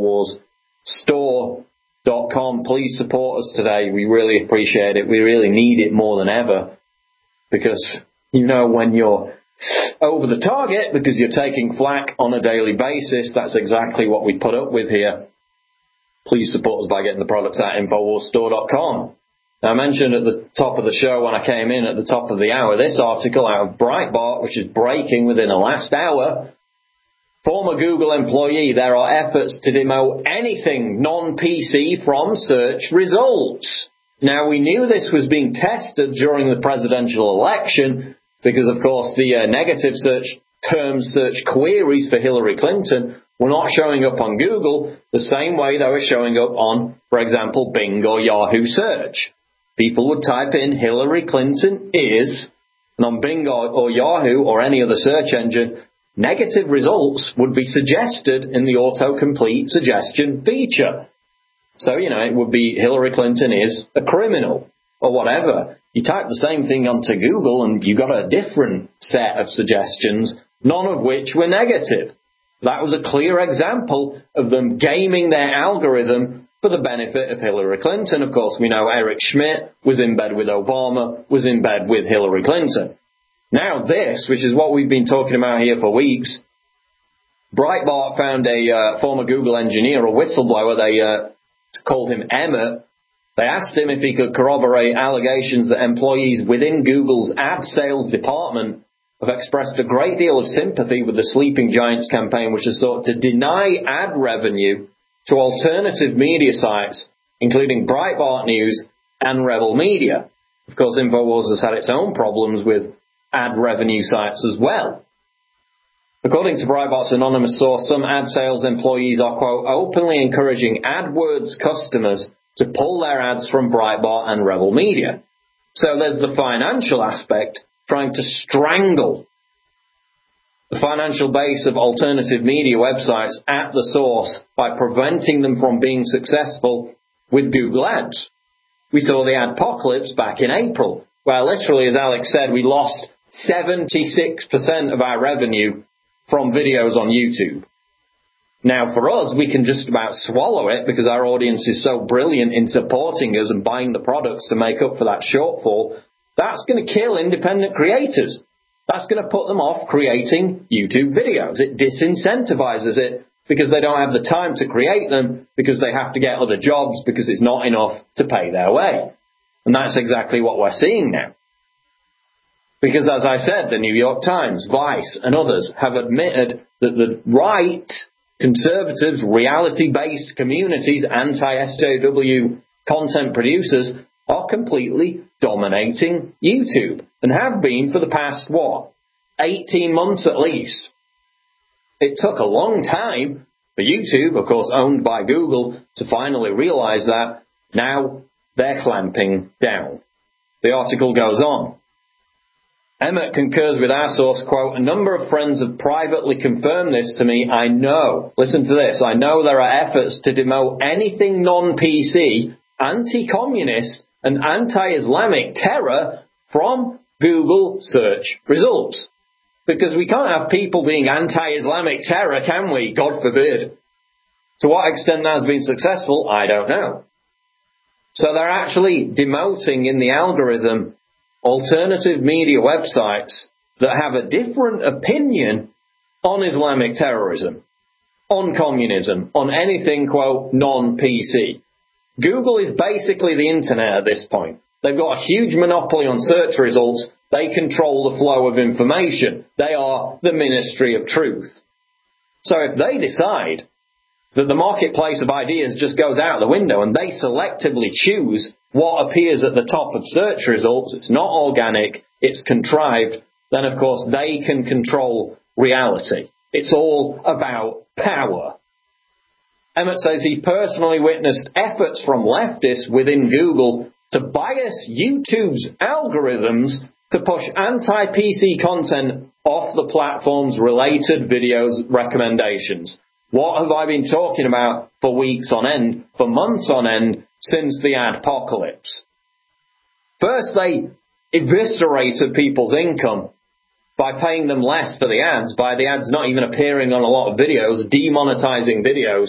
InfoWarsStore.com. Please support us today. We really appreciate it. We really need it more than ever because, you know, when you're over the target because you're taking flack on a daily basis, that's exactly what we put up with here. Please support us by getting the products at InfoWarsStore.com. Now, I mentioned at the top of the show when I came in at the top of the hour, this article out of Breitbart, which is breaking within the last hour. Former Google employee, there are efforts to demote anything non-PC from search results. Now, we knew this was being tested during the presidential election because, of course, the negative search queries for Hillary Clinton were not showing up on Google the same way they were showing up on, for example, Bing or Yahoo search. People would type in Hillary Clinton is, and on Bing or Yahoo or any other search engine, negative results would be suggested in the autocomplete suggestion feature. So, you know, it would be Hillary Clinton is a criminal or whatever. You type the same thing onto Google and you got a different set of suggestions, none of which were negative. That was a clear example of them gaming their algorithm for the benefit of Hillary Clinton. Of course, we know Eric Schmidt was in bed with Obama, was in bed with Hillary Clinton. Now this, which is what we've been talking about here for weeks, Breitbart found a former Google engineer, a whistleblower. They called him Emmett. They asked him if he could corroborate allegations that employees within Google's ad sales department have expressed a great deal of sympathy with the Sleeping Giants campaign, which has sought to deny ad revenue to alternative media sites, including Breitbart News and Rebel Media. Of course, InfoWars has had its own problems with ad revenue sites as well. According to Breitbart's anonymous source, some ad sales employees are, quote, openly encouraging AdWords customers to pull their ads from Breitbart and Rebel Media. So there's the financial aspect, trying to strangle the financial base of alternative media websites at the source by preventing them from being successful with Google Ads. We saw the adpocalypse back in April, where literally, as Alex said, we lost 76% of our revenue from videos on YouTube. Now, for us, we can just about swallow it because our audience is so brilliant in supporting us and buying the products to make up for that shortfall. That's going to kill independent creators. That's going to put them off creating YouTube videos. It disincentivizes it because they don't have the time to create them because they have to get other jobs because it's not enough to pay their way. And that's exactly what we're seeing now. Because, as I said, the New York Times, Vice, and others have admitted that the right, conservatives, reality-based communities, anti-SJW content producers are completely dominating YouTube and have been for the past, 18 months at least. It took a long time for YouTube, of course owned by Google, to finally realize that. Now they're clamping down. The article goes on. Emmett concurs with our source, quote, a number of friends have privately confirmed this to me. I know, listen to this, I know there are efforts to demote anything non-PC anti-communist and anti-Islamic terror from Google search results. Because we can't have people being anti-Islamic terror, can we? God forbid. To what extent that has been successful, I don't know. So they're actually demoting in the algorithm alternative media websites that have a different opinion on Islamic terrorism, on communism, on anything, quote, non-PC. Google is basically the internet at this point. They've got a huge monopoly on search results. They control the flow of information. They are the Ministry of Truth. So if they decide that the marketplace of ideas just goes out the window and they selectively choose what appears at the top of search results, it's not organic, it's contrived, then of course they can control reality. It's all about power. Emmett says he personally witnessed efforts from leftists within Google to bias YouTube's algorithms to push anti-PC content off the platform's related videos recommendations. What have I been talking about for weeks on end, for months on end, since the adpocalypse? First, they eviscerated people's income by paying them less for the ads, by the ads not even appearing on a lot of videos, demonetizing videos.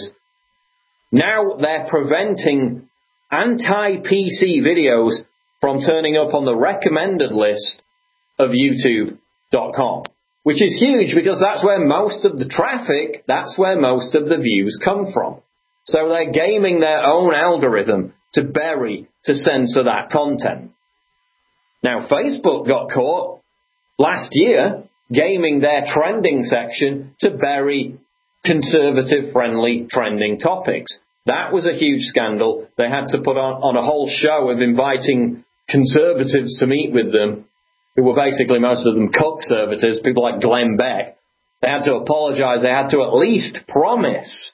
Now they're preventing anti-PC videos from turning up on the recommended list of YouTube.com. Which is huge because that's where most of the traffic, that's where most of the views come from. So they're gaming their own algorithm to bury, to censor that content. Now Facebook got caught last year gaming their trending section to bury conservative-friendly trending topics. That was a huge scandal. They had to put on a whole show of inviting conservatives to meet with them, who were basically most of them conservatives, people like Glenn Beck. They had to apologize. They had to at least promise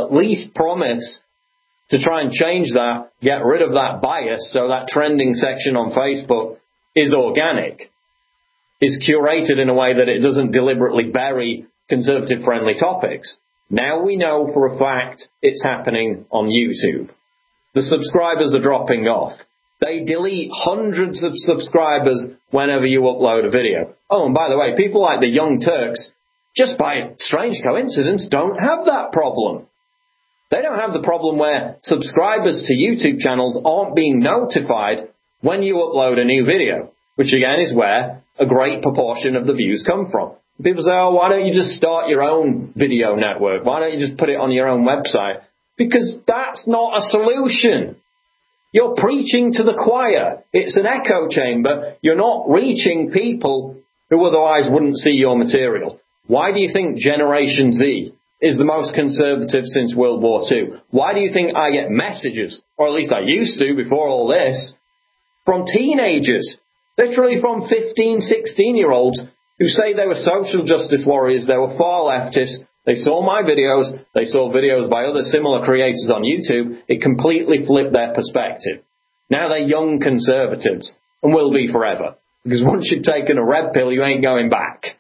to try and change that, get rid of that bias so that trending section on Facebook is organic, is curated in a way that it doesn't deliberately bury conservative-friendly topics. Now we know for a fact it's happening on YouTube. The subscribers are dropping off. They delete hundreds of subscribers whenever you upload a video. Oh, and by the way, people like the Young Turks, just by a strange coincidence, don't have that problem. They don't have the problem where subscribers to YouTube channels aren't being notified when you upload a new video, which again is where a great proportion of the views come from. People say, oh, why don't you just start your own video network? Why don't you just put it on your own website? Because that's not a solution. You're preaching to the choir. It's an echo chamber. You're not reaching people who otherwise wouldn't see your material. Why do you think Generation Z is the most conservative since World War II? Why do you think I get messages, or at least I used to before all this, from teenagers, literally from 15, 16-year-olds who say they were social justice warriors, they were far leftists, they saw my videos, they saw videos by other similar creators on YouTube, it completely flipped their perspective. Now they're young conservatives, and will be forever. Because once you've taken a red pill, you ain't going back.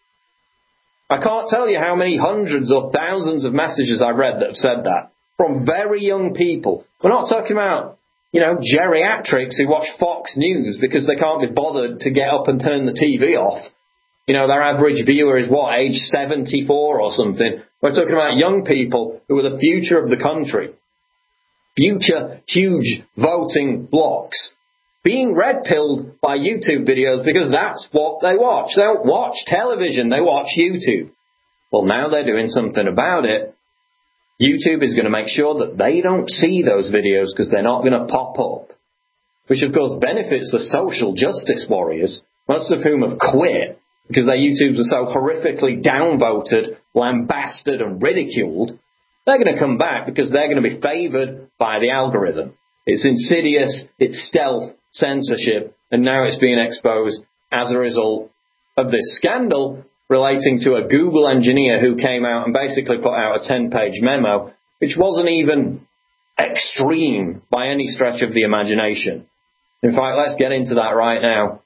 I can't tell you how many hundreds or thousands of messages I've read that have said that. From very young people. We're not talking about, geriatrics who watch Fox News because they can't be bothered to get up and turn the TV off. Their average viewer is age 74 or something. We're talking about young people who are the future of the country. Future huge voting blocks. Being red-pilled by YouTube videos because that's what they watch. They don't watch television, they watch YouTube. Well, now they're doing something about it. YouTube is going to make sure that they don't see those videos because they're not going to pop up. Which, of course, benefits the social justice warriors, most of whom have quit because their YouTubes are so horrifically downvoted, lambasted and ridiculed. They're going to come back because they're going to be favoured by the algorithm. It's insidious, it's stealth censorship, and now it's being exposed as a result of this scandal relating to a Google engineer who came out and basically put out a 10-page memo, which wasn't even extreme by any stretch of the imagination. In fact, let's get into that right now.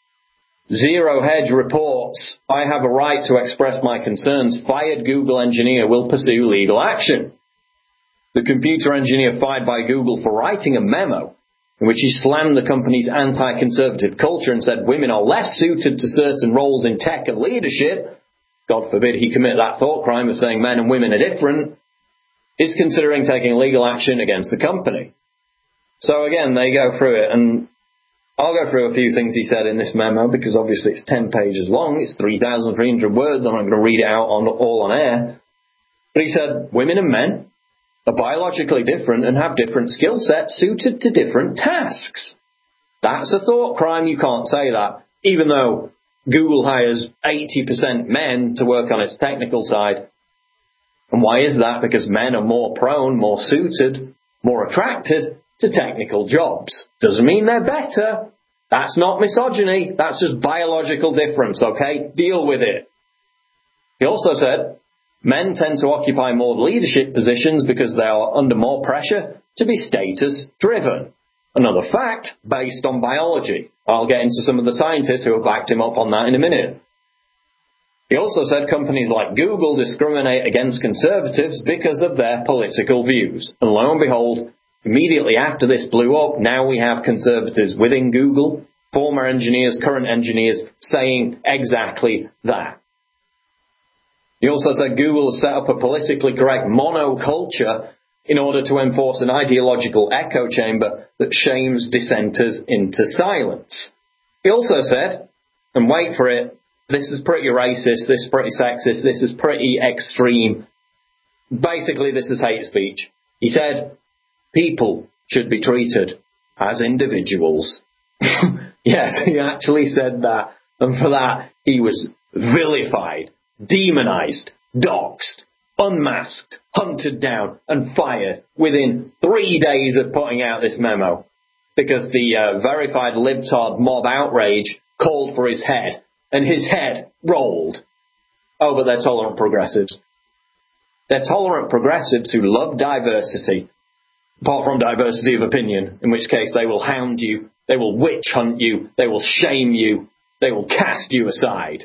Zero Hedge reports, I have a right to express my concerns. Fired Google engineer will pursue legal action. the computer engineer fired by Google for writing a memo in which he slammed the company's anti-conservative culture and said women are less suited to certain roles in tech and leadership, God forbid he commit that thought crime of saying men and women are different, is considering taking legal action against the company. So again, they go through it, and I'll go through a few things he said in this memo, because obviously it's 10 pages long, it's 3,300 words, I'm not going to read it out all on air. But he said, women and men are biologically different and have different skill sets suited to different tasks. That's a thought crime, you can't say that, even though Google hires 80% men to work on its technical side. And why is that? Because men are more prone, more suited, more attracted to technical jobs. Doesn't mean they're better. That's not misogyny. That's just biological difference, okay? Deal with it. He also said, men tend to occupy more leadership positions because they are under more pressure to be status-driven. Another fact based on biology. I'll get into some of the scientists who have backed him up on that in a minute. He also said companies like Google discriminate against conservatives because of their political views. And lo and behold, immediately after this blew up, now we have conservatives within Google, former engineers, current engineers, saying exactly that. He also said Google has set up a politically correct monoculture in order to enforce an ideological echo chamber that shames dissenters into silence. He also said, and wait for it, this is pretty racist, this is pretty sexist, this is pretty extreme. Basically, this is hate speech. He said, people should be treated as individuals. Yes, he actually said that. And for that, he was vilified, demonized, doxxed, unmasked, hunted down, and fired within 3 days of putting out this memo. Because the verified libtard mob outrage called for his head. And his head rolled. Oh, but they're tolerant progressives. They're tolerant progressives who love diversity. Apart from diversity of opinion, in which case they will hound you, they will witch hunt you, they will shame you, they will cast you aside.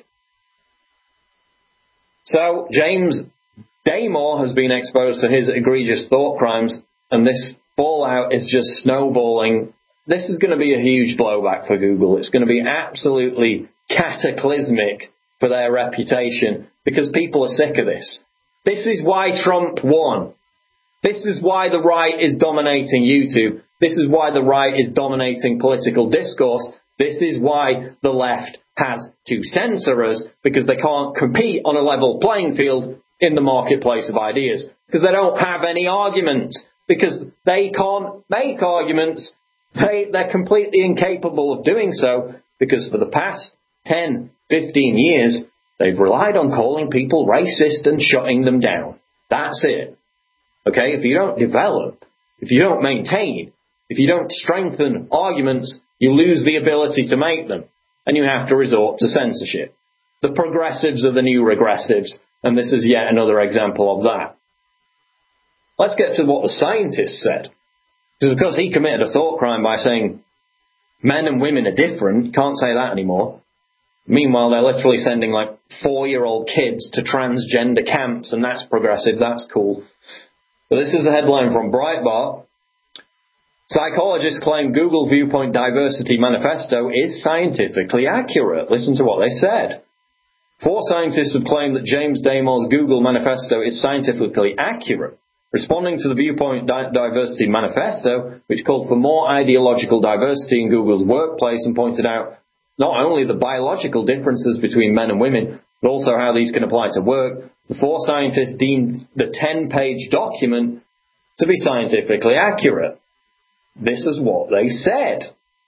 So, James Damore has been exposed for his egregious thought crimes, and this fallout is just snowballing. This is going to be a huge blowback for Google. It's going to be absolutely cataclysmic for their reputation, because people are sick of this. This is why Trump won. This is why the right is dominating YouTube. This is why the right is dominating political discourse. This is why the left has to censor us, because they can't compete on a level playing field in the marketplace of ideas. Because they don't have any arguments. Because they can't make arguments. They're completely incapable of doing so, because for the past 10, 15 years, they've relied on calling people racist and shutting them down. That's it. Okay, if you don't develop, if you don't maintain, if you don't strengthen arguments, you lose the ability to make them. And you have to resort to censorship. The progressives are the new regressives, and this is yet another example of that. Let's get to what the scientists said. Because he committed a thought crime by saying men and women are different, you can't say that anymore. Meanwhile, they're literally sending like 4-year-old kids to transgender camps, and that's progressive, that's cool. But this is a headline from Breitbart. Psychologists claim Google Viewpoint Diversity Manifesto is scientifically accurate. Listen to what they said. 4 scientists have claimed that James Damore's Google Manifesto is scientifically accurate. Responding to the Viewpoint Diversity Manifesto, which called for more ideological diversity in Google's workplace and pointed out not only the biological differences between men and women, but also how these can apply to work, the 4 scientists deemed the 10-page document to be scientifically accurate. This is what they said.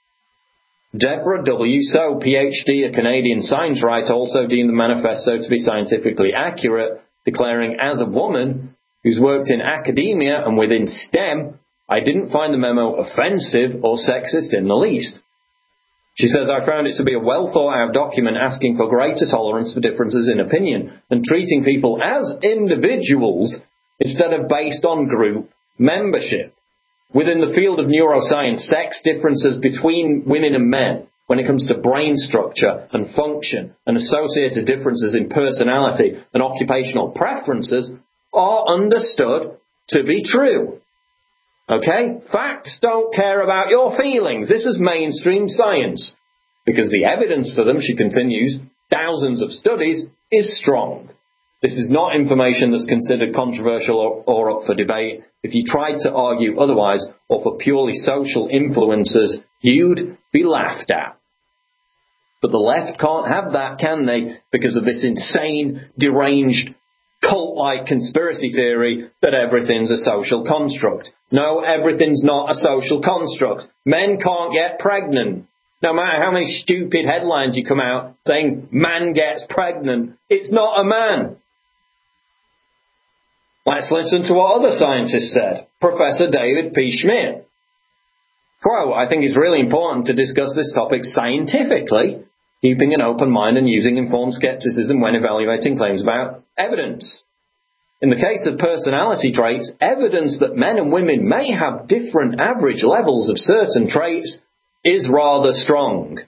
Deborah W. So, PhD, a Canadian science writer, also deemed the manifesto to be scientifically accurate, declaring, as a woman who's worked in academia and within STEM, I didn't find the memo offensive or sexist in the least. She says, I found it to be a well-thought-out document asking for greater tolerance for differences in opinion and treating people as individuals instead of based on group membership. Within the field of neuroscience, sex differences between women and men when it comes to brain structure and function and associated differences in personality and occupational preferences are understood to be true. Okay? Facts don't care about your feelings. This is mainstream science. Because the evidence for them, she continues, thousands of studies, is strong. This is not information that's considered controversial or up for debate. If you tried to argue otherwise, or for purely social influences, you'd be laughed at. But the left can't have that, can they? Because of this insane, deranged, cult-like conspiracy theory that everything's a social construct. No, everything's not a social construct. Men can't get pregnant. No matter how many stupid headlines you come out saying, man gets pregnant, it's not a man. Let's listen to what other scientists said. Professor David P. Schmidt. Quote, I think it's really important to discuss this topic scientifically, keeping an open mind and using informed skepticism when evaluating claims about evidence. In the case of personality traits, evidence that men and women may have different average levels of certain traits is rather strong.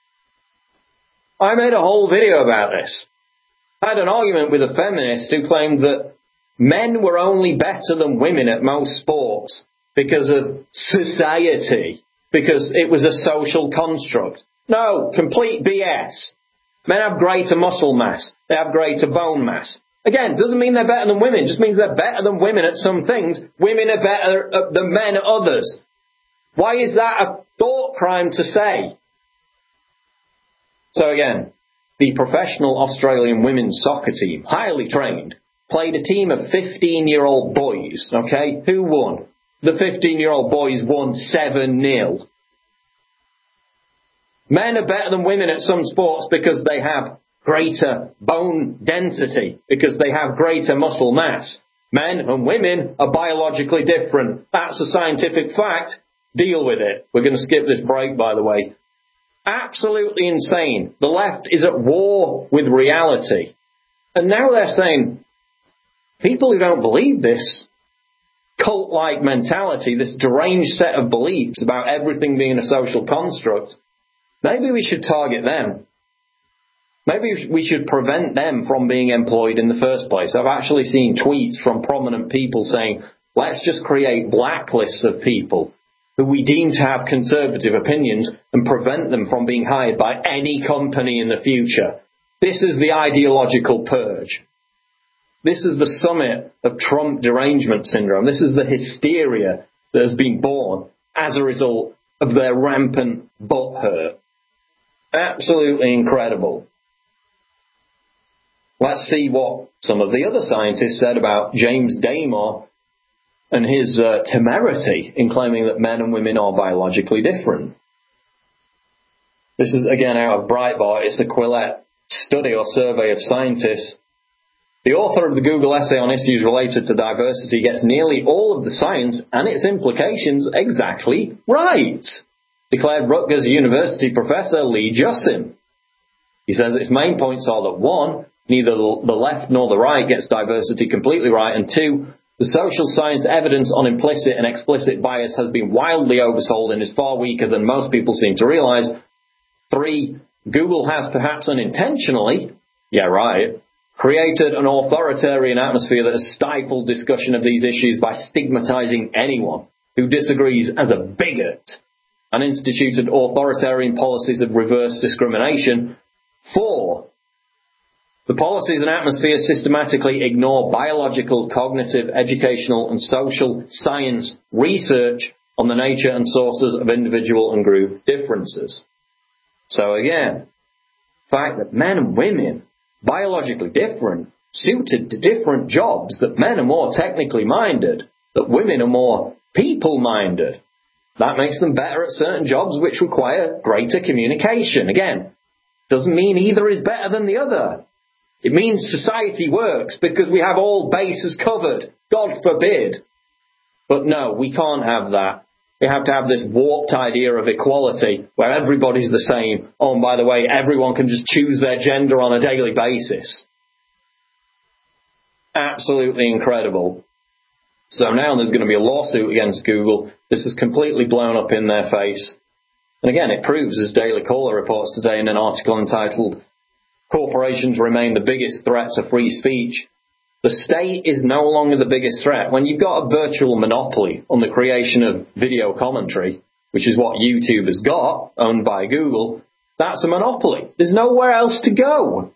I made a whole video about this. I had an argument with a feminist who claimed that men were only better than women at most sports because of society, because it was a social construct. No, complete BS. Men have greater muscle mass. They have greater bone mass. Again, doesn't mean they're better than women. It just means they're better than women at some things. Women are better than men at others. Why is that a thought crime to say? So again, the professional Australian women's soccer team, highly trained, played a team of 15-year-old boys, okay? Who won? The 15-year-old boys won 7-0. Men are better than women at some sports because they have greater bone density, because they have greater muscle mass. Men and women are biologically different. That's a scientific fact. Deal with it. We're going to skip this break, by the way. Absolutely insane. The left is at war with reality. And now they're saying, people who don't believe this cult-like mentality, this deranged set of beliefs about everything being a social construct, maybe we should target them. Maybe we should prevent them from being employed in the first place. I've actually seen tweets from prominent people saying, let's just create blacklists of people who we deem to have conservative opinions and prevent them from being hired by any company in the future. This is the ideological purge. This is the summit of Trump derangement syndrome. This is the hysteria that has been born as a result of their rampant butt hurt. Absolutely incredible. Let's see what some of the other scientists said about James Damore and his temerity in claiming that men and women are biologically different. This is again out of Breitbart. It's a Quillette study or survey of scientists. The author of the Google essay on issues related to diversity gets nearly all of the science and its implications exactly right, declared Rutgers University professor Lee Jussim. He says its main points are that 1, neither the left nor the right gets diversity completely right, and 2, the social science evidence on implicit and explicit bias has been wildly oversold and is far weaker than most people seem to realize. 3, Google has perhaps unintentionally, created an authoritarian atmosphere that has stifled discussion of these issues by stigmatizing anyone who disagrees as a bigot, and instituted authoritarian policies of reverse discrimination. 4, the policies and atmosphere systematically ignore biological, cognitive, educational, and social science research on the nature and sources of individual and group differences. So again, the fact that men and women, biologically different, suited to different jobs, that men are more technically minded, that women are more people-minded, that makes them better at certain jobs which require greater communication. Again, doesn't mean either is better than the other. It means society works because we have all bases covered. God forbid. But no, we can't have that. We have to have this warped idea of equality where everybody's the same. Oh, and by the way, everyone can just choose their gender on a daily basis. Absolutely incredible. So now there's going to be a lawsuit against Google. This is completely blown up in their face. And again, it proves, as Daily Caller reports today in an article entitled, "Corporations Remain the Biggest Threat to Free Speech," The state is no longer the biggest threat. When you've got a virtual monopoly on the creation of video commentary, which is what YouTube has got, owned by Google, that's a monopoly. There's nowhere else to go.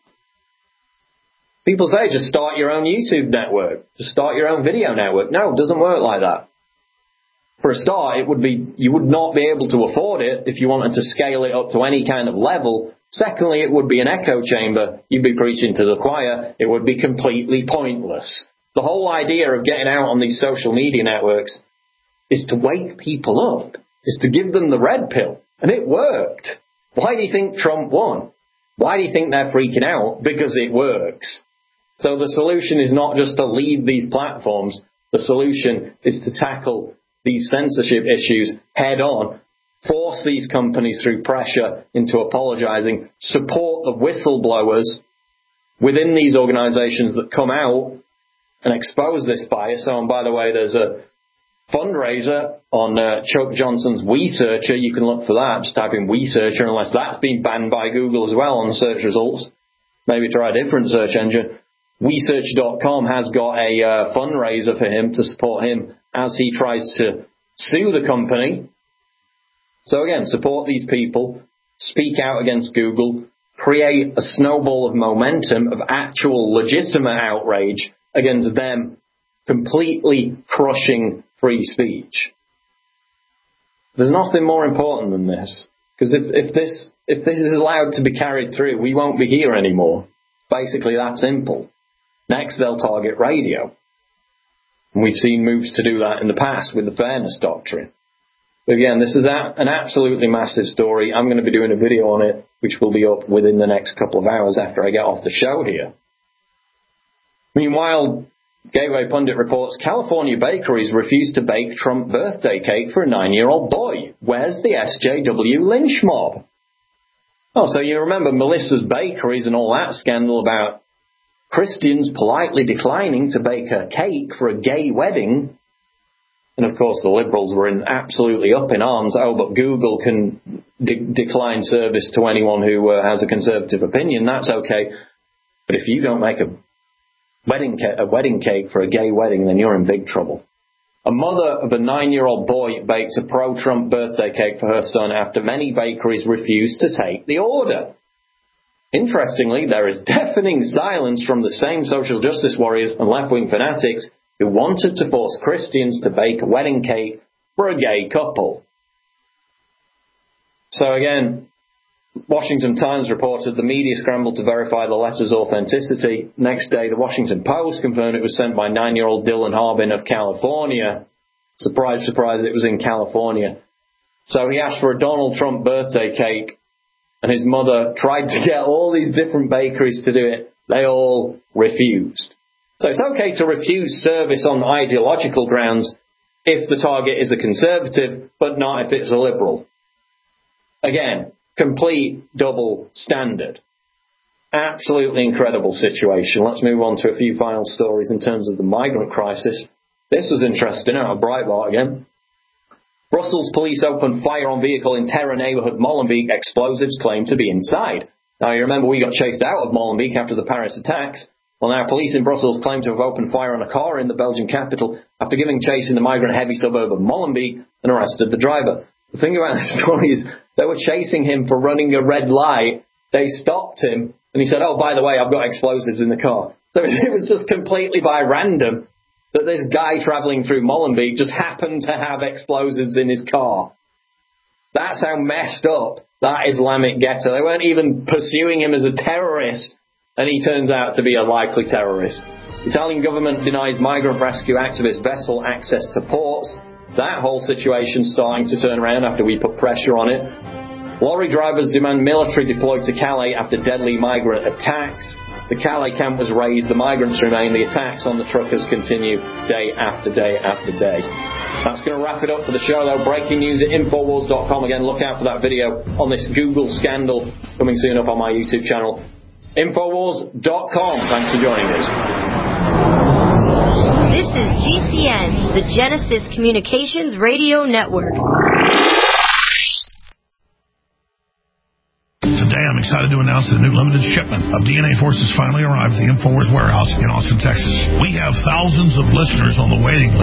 People say, just start your own YouTube network. Just start your own video network. No, it doesn't work like that. For a start, you would not be able to afford it if you wanted to scale it up to any kind of level. Secondly, it would be an echo chamber. You'd be preaching to the choir. It would be completely pointless. The whole idea of getting out on these social media networks is to wake people up, is to give them the red pill. And it worked. Why do you think Trump won? Why do you think they're freaking out? Because it works. So the solution is not just to leave these platforms. The solution is to tackle these censorship issues head on, force these companies through pressure into apologizing, support the whistleblowers within these organizations that come out and expose this bias. Oh, and by the way, there's a fundraiser on Chuck Johnson's WeSearcher. You can look for that. Just type in WeSearcher, unless that's been banned by Google as well on the search results. Maybe try a different search engine. WeSearch.com has got a fundraiser for him to support him as he tries to sue the company. So again, support these people, speak out against Google, create a snowball of momentum of actual legitimate outrage against them completely crushing free speech. There's nothing more important than this. Because if this is allowed to be carried through, we won't be here anymore. Basically that simple. Next, they'll target radio. And we've seen moves to do that in the past with the Fairness Doctrine. But again, this is an absolutely massive story. I'm going to be doing a video on it, which will be up within the next couple of hours after I get off the show here. Meanwhile, Gateway Pundit reports California bakeries refuse to bake Trump birthday cake for a 9-year-old boy. Where's the SJW lynch mob? Oh, so you remember Melissa's Bakeries and all that scandal about Christians politely declining to bake a cake for a gay wedding. And of course the liberals were absolutely up in arms. Oh, but Google can decline service to anyone who has a conservative opinion. That's okay. But if you don't make a wedding cake for a gay wedding, then you're in big trouble. A mother of a 9-year-old boy baked a pro-Trump birthday cake for her son after many bakeries refused to take the order. Interestingly, there is deafening silence from the same social justice warriors and left-wing fanatics who wanted to force Christians to bake a wedding cake for a gay couple. So again, Washington Times reported the media scrambled to verify the letter's authenticity. Next day, the Washington Post confirmed it was sent by 9-year-old Dylan Harbin of California. Surprise, surprise, it was in California. So he asked for a Donald Trump birthday cake, and his mother tried to get all these different bakeries to do it. They all refused. So it's okay to refuse service on ideological grounds if the target is a conservative, but not if it's a liberal. Again, complete double standard. Absolutely incredible situation. Let's move on to a few final stories in terms of the migrant crisis. This was interesting out of Breitbart again. Brussels police opened fire on vehicle in terror neighbourhood Molenbeek. Explosives claimed to be inside. Now you remember we got chased out of Molenbeek after the Paris attacks. Well, now police in Brussels claim to have opened fire on a car in the Belgian capital after giving chase in the migrant-heavy suburb of Molenbeek and arrested the driver. The thing about the story is they were chasing him for running a red light. They stopped him, and he said, oh, by the way, I've got explosives in the car. So it was just completely by random that this guy travelling through Molenbeek just happened to have explosives in his car. That's how messed up that Islamic ghetto. They weren't even pursuing him as a terrorist, and he turns out to be a likely terrorist. The Italian government denies migrant rescue activist vessel access to ports. That whole situation's starting to turn around after we put pressure on it. Lorry drivers demand military deployed to Calais after deadly migrant attacks. The Calais camp was raised, the migrants remain, the attacks on the truckers continue day after day after day. That's going to wrap it up for the show, though. Breaking news at Infowars.com. Again, look out for that video on this Google scandal coming soon up on my YouTube channel. Infowars.com. Thanks for joining us. This is GCN, the Genesis Communications Radio Network. It's a damn I'm excited to announce that a new limited shipment of DNA Force has finally arrived at the InfoWars warehouse in Austin, Texas. We have thousands of listeners on the waiting list